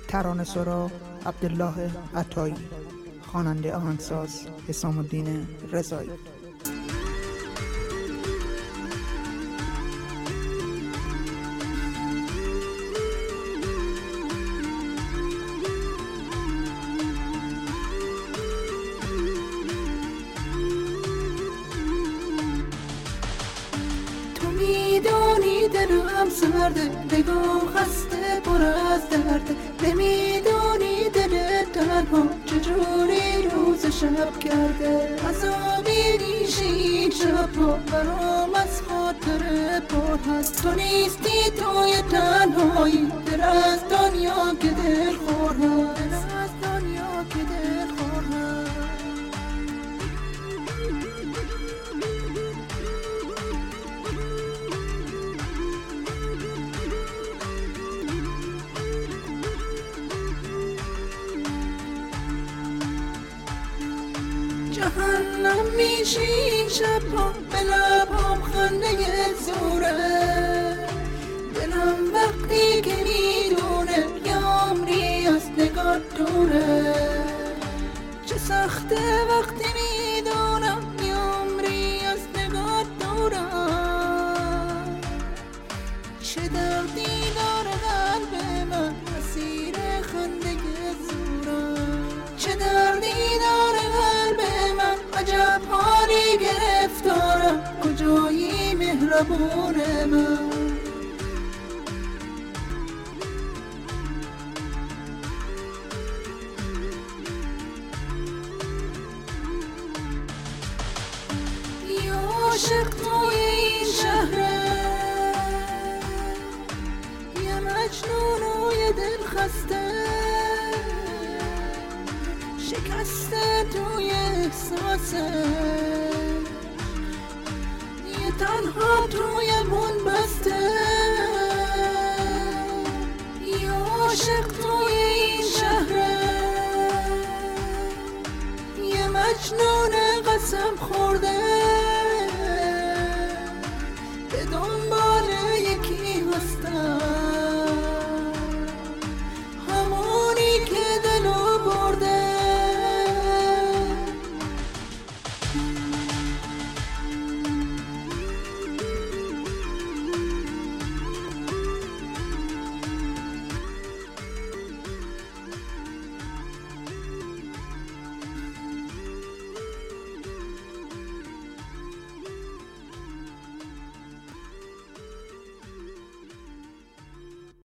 ترانه‌سرا عبدالله عطایی، خواننده آهنگساز حسام الدین رضایی. میدونی دلم سرده، نگاه خسته پر از درده، نمیدونی دلت تنها چجوری روز شب کرده. عذابی نیشه این شبها برام از خاطر پر هست. تو نیستی توی تنهایی، دل از دنیا که دل خور هست، دل از دنیا که دل خور هست. جهنم میشه این شبها، به لبام خنده زوره. دلم وقتی که میدونه یه عمری از نگاه دوره. چه سخته وقتی میدونم یه عمری از نگاه دورم. چه دردی داره قلب من اسیر خنده زورم. چه دردی داره قلب من عجب حالی گرفتارم. کجایی مهربون من؟ یه عاشق توی این شهره، یه مجنون و یه دل خسته، شکسته توی احساسه، یه تنها توی بون بسته. یه عاشق توی این شهره، یه مجنون قسم خورده،